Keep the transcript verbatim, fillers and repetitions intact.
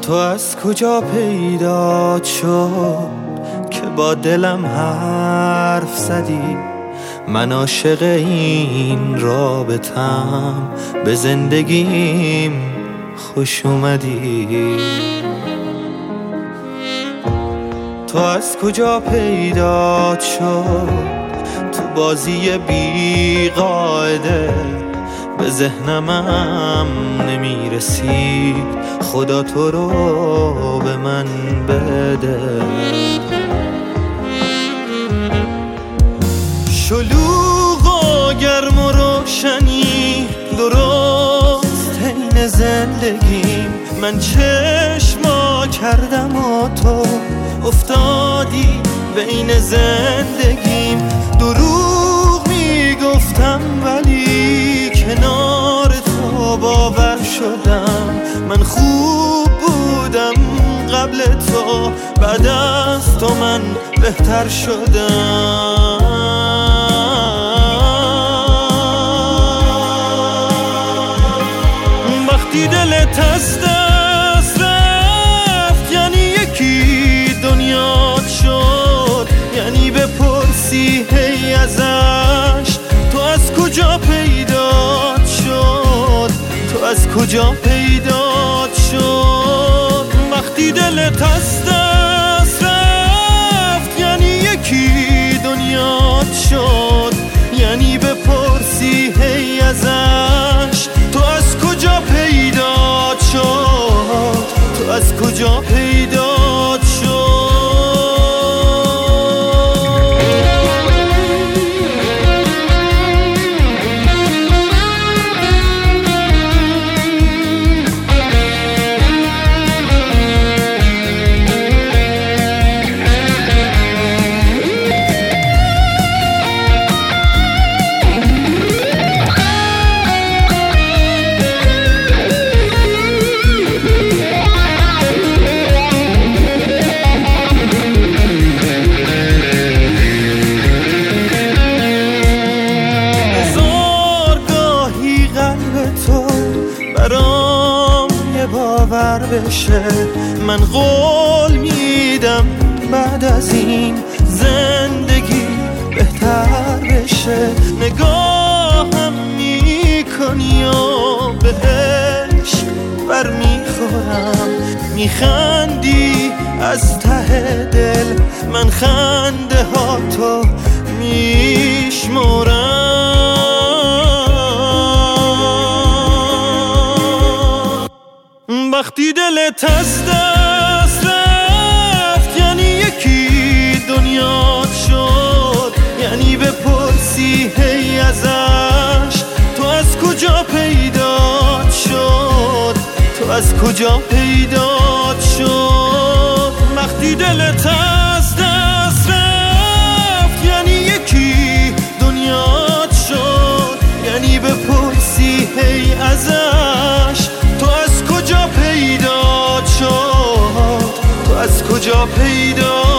تو از کجا پیدا شد که با دلم حرف زدی؟ من عاشق این رابطم، به زندگیم خوش اومدی. تو از کجا پیدا شد تو بازی بی قاعده؟ به ذهنمم نمیرسید، خدا تو رو به من بده. شلوغ و گرم و روشنی درست حین زندگیم، من چشما کردم و تو افتادی بین زندگیم. دروغ میگفتم ولی کنار تو باور شدم. من خوب بودم قبل تو، بعد از تو من بهتر شدم. وقتی دلت از دست رفت یعنی یکی دنیات شد، یعنی بپرسی هی ازش تو از کجا پیدات شد، تو از کجا پیدات شد. وقتی دلت از دست رفت یعنی یکی دنیات شد، یعنی بپرسی هی ازش تو از کجا پیدات شد، تو از کجا پیدات شد. برام یه باور بشه، من قول میدم بعد از این زندگی بهتر بشه. نگاهم میکنی و به عشق بر میخورم، میخندی از ته دل، من خنده ها تو میشمرم. وقتی دلت از دست رفت یعنی یکی دنیات شد، یعنی بپرسی هی ازش تو از کجا پیدات شد، تو از کجا پیدات شد. وقتی دلت از دست رفت یعنی یکی دنیات شد، یعنی بپرسی هی ازش تو از کجا پیدات شد، تو از کجا پیدا